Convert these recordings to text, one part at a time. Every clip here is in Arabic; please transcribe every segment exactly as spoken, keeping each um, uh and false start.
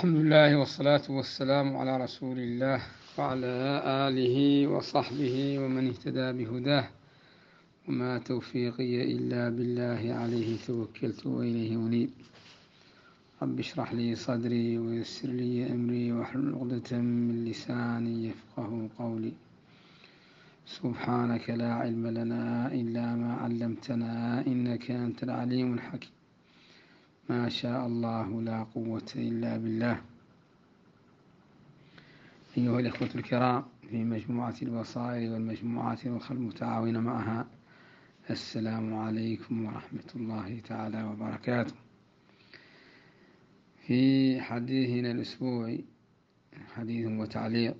الحمد لله والصلاة والسلام على رسول الله وعلى آله وصحبه ومن اهتدى بهداه، وما توفيقي إلا بالله عليه توكلت وإليه أنيب. رب اشرح لي صدري ويسر لي أمري واحلل عقدة من لساني يفقه قولي. سبحانك لا علم لنا إلا ما علمتنا إنك أنت العليم الحكيم. ما شاء الله لا قوة إلا بالله. أيها الإخوة الكرام في مجموعة البصائر والمجموعات الأخرى المتعاونة معها، السلام عليكم ورحمة الله تعالى وبركاته. في حديثنا الأسبوعي حديث وتعليق،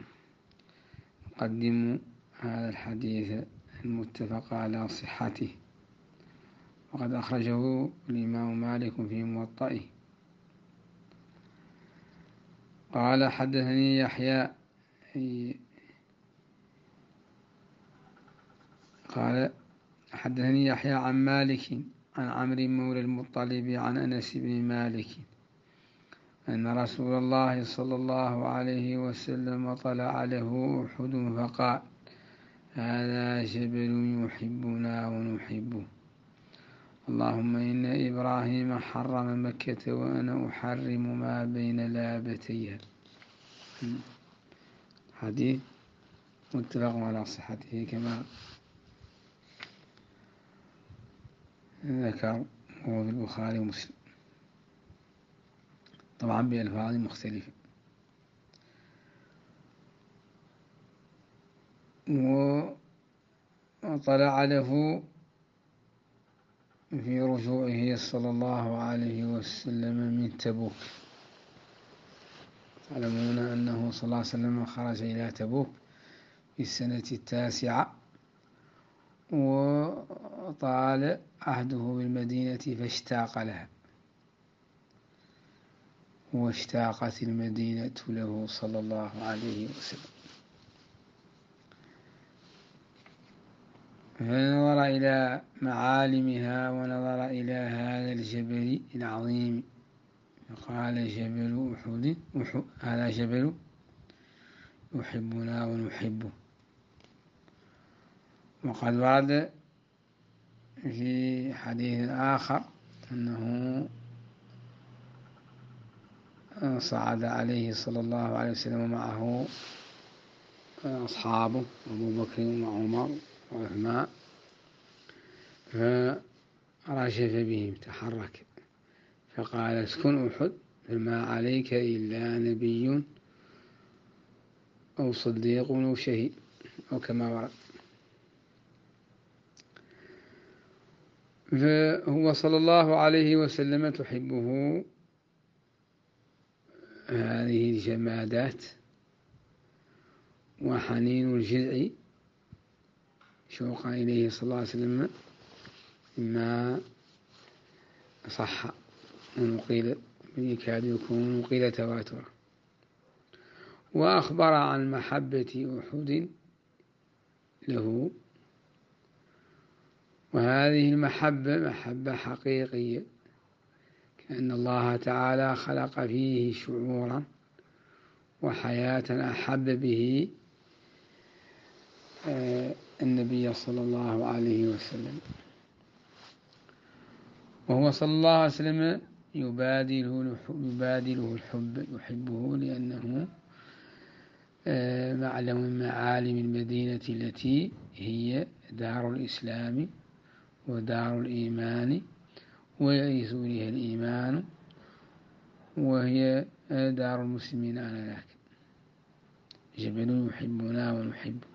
نقدم هذا الحديث المتفق على صحته، وقد أخرجه الإمام مالك في موطئه. قال: حدثني يحيى قال حدثني يحيى عن مالك عن عمرو مولى المطلب عن أنس بن مالك أن رسول الله صلى الله عليه وسلم طلع له أحد فقال: هذا جبل يحبنا ونحبه، اللهم إن إبراهيم حرم مكة وأنا أحرم ما بين لابتيها. حديث متفق على صحته كما ذكر هو في البخاري ومسلم، طبعا بألفاظ مختلفة. وطلع له في رجوعه صلى الله عليه وسلم من تبوك. تعلمون أنه صلى الله عليه وسلم خرج إلى تبوك في السنة التاسعة، وطال عهده بالمدينة فاشتاق لها، واشتاقت المدينة له صلى الله عليه وسلم، فنظر إلى معالمها ونظر إلى هذا الجبل العظيم، فقال: جبل أحد هذا جبل يحبنا ونحبه. وقد ورد في حديث آخر أنه صعد عليه صلى الله عليه وسلم معه أصحابه أبو بكر وعمر وعثمان، فرشف بهم تحرك فقال: اسكن أحد فما عليك إلا نبي أو صديق أو شهيد، أو كما ورد. فهو صلى الله عليه وسلم تحبه هذه الجمادات، وحنين الجذع شوقا إليه صلى الله عليه وسلم ما صح ونقيل يكاد يكون نقيل تواترا. وأخبر عن محبة أحد له، وهذه المحبة محبة حقيقية، كأن الله تعالى خلق فيه شعورا وحياة أحب به النبي صلى الله عليه وسلم. وهو صلى الله عليه وسلم يبادله يبادله الحب، يحبه لأنه معلم من معالم المدينة التي هي دار الإسلام ودار الإيمان ويئس إليها الإيمان، وهي دار المسلمين آنذاك. جبل يحبنا ونحبه.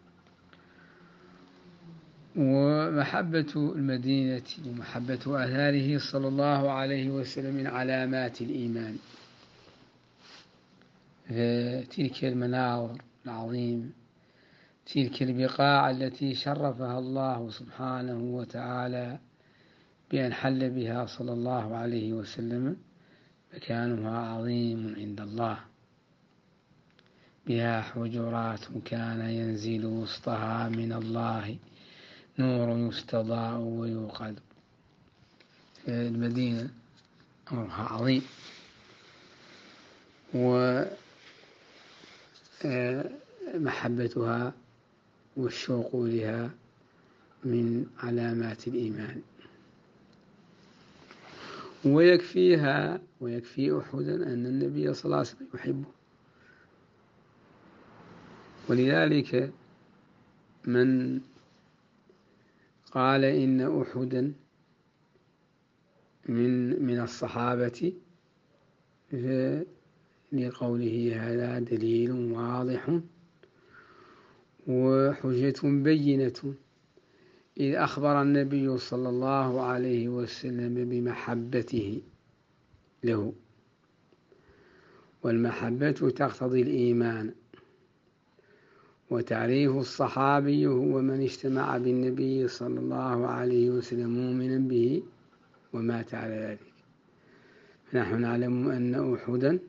ومحبة المدينة ومحبة آثاره صلى الله عليه وسلم من علامات الإيمان، فتلك المناظر العظيمة، تلك البقاع التي شرفها الله سبحانه وتعالى بأن حل بها صلى الله عليه وسلم، مكانها عظيم عند الله، بها حجرات كان ينزل وسطها من الله نور يستضاء ويوقد. المدينة أمرها عظيم. ومحبتها والشوق لها من علامات الإيمان. ويكفيها ويكفي أحدا أن النبي صلى الله عليه وسلم يحبه، ولذلك من قال إن أحدا من من الصحابة لقوله هذا دليل واضح وحجة بينة، إذ أخبر النبي صلى الله عليه وسلم بمحبته له، والمحبة تقتضي الإيمان. وتعريف الصحابي هو من اجتمع بالنبي صلى الله عليه وسلم مؤمنا به ومات على ذلك. نحن نعلم أن أحدا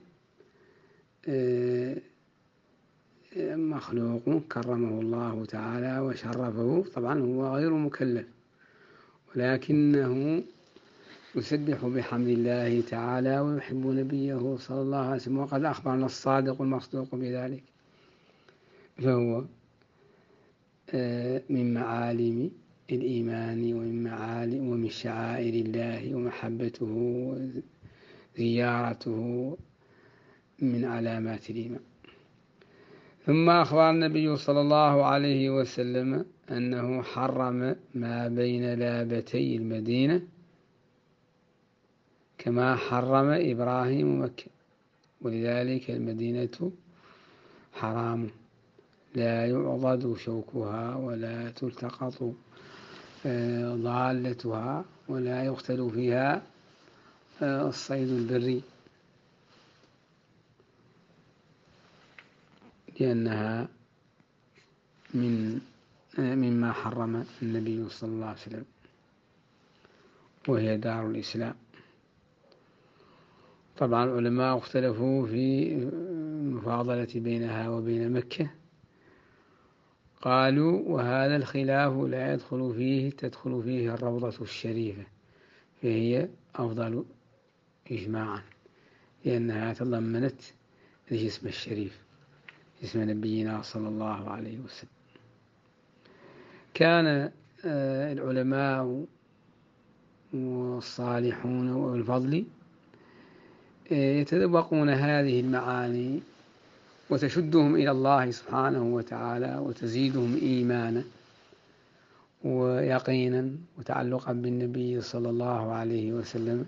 مخلوق كرمه الله تعالى وشرفه، طبعا هو غير مكلف، ولكنه يسبح بحمد الله تعالى ويحب نبيه صلى الله عليه وسلم، وقد أخبرنا الصادق المصدوق بذلك. فهو من معالم الإيمان ومن معالم ومن شعائر الله، ومحبته وزيارته من علامات الإيمان. ثم أخبر النبي صلى الله عليه وسلم أنه حرم ما بين لابتي المدينة كما حرم إبراهيم مكة، ولذلك المدينة حرام لا يعضد شوكها ولا تلتقط ضالتها ولا يقتل فيها الصيد البري، لأنها من مما حرم النبي صلى الله عليه وسلم، وهي دار الإسلام. طبعا العلماء اختلفوا في المفاضلة بينها وبين مكة، قالوا وهذا الخلاف لا يدخل فيه تدخل فيه الروضة الشريفة، فهي أفضل إجماعا، لأنها تضمنت الجسم الشريف، جسم نبينا صلى الله عليه وسلم. كان العلماء والصالحون والفضل يتذوقون هذه المعاني وتشدهم إلى الله سبحانه وتعالى وتزيدهم إيمانا ويقينا وتعلقا بالنبي صلى الله عليه وسلم.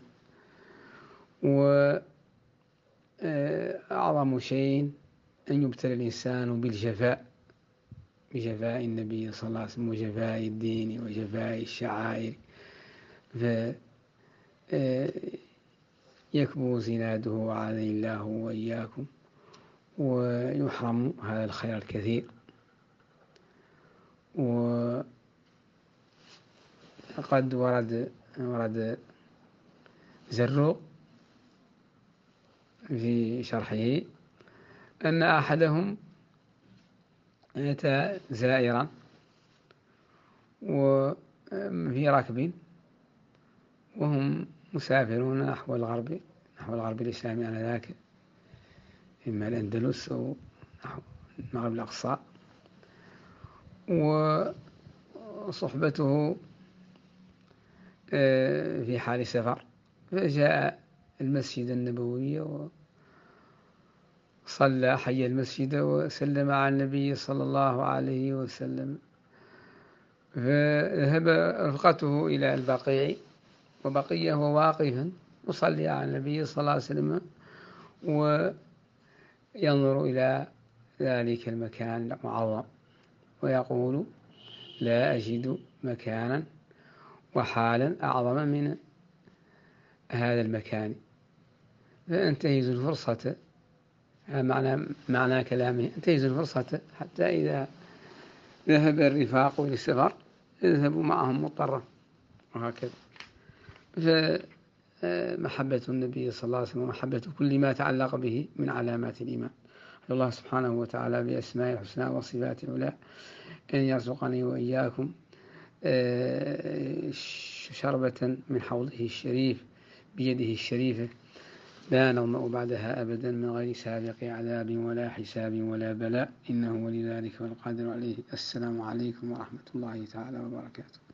وأعظم شيء أن يبتلى الإنسان بالجفاء، بجفاء النبي صلى الله عليه وسلم وجفاء الدين وجفاء الشعائر، فيكبو زناده وعاذني الله وإياكم ويحرم هذا الخير الكثير. وقد ورد ورد زروق في شرحه أن أحدهم أتى زائرا وفي ركب وهم مسافرون نحو الغرب نحو الغرب الإسلامي آنذاك، إما الأندلس أو نحو المغرب الأقصى، وصحبته في حال سفر، فجاء المسجد النبوي وصلى حي المسجد وسلم على النبي صلى الله عليه وسلم، فذهب رفقته إلى البقيع وبقي هو واقفا يصلي على النبي صلى الله عليه وسلم وينظر إلى ذلك المكان المعظم ويقول لا أجد مكانا وحالا أعظم من هذا المكان، فانتهز الفرصة، معنى, معنى كلامه انتهز الفرصة حتى إذا ذهب الرفاق للسفر يذهبوا معهم مضطرا، وهكذا. فمحبة النبي صلى الله عليه وسلم ومحبة كل ما تعلق به من علامات الإيمان. الله سبحانه وتعالى بأسماء الحسنى وصفات العلى أن يرزقني وإياكم شربة من حوضه الشريف بيده الشريفة لا نظمأ بعدها أبدا من غير سابق عذاب ولا حساب ولا بلاء، إنه ولذلك والقادر عليه. السلام عليكم ورحمة الله تعالى وبركاته.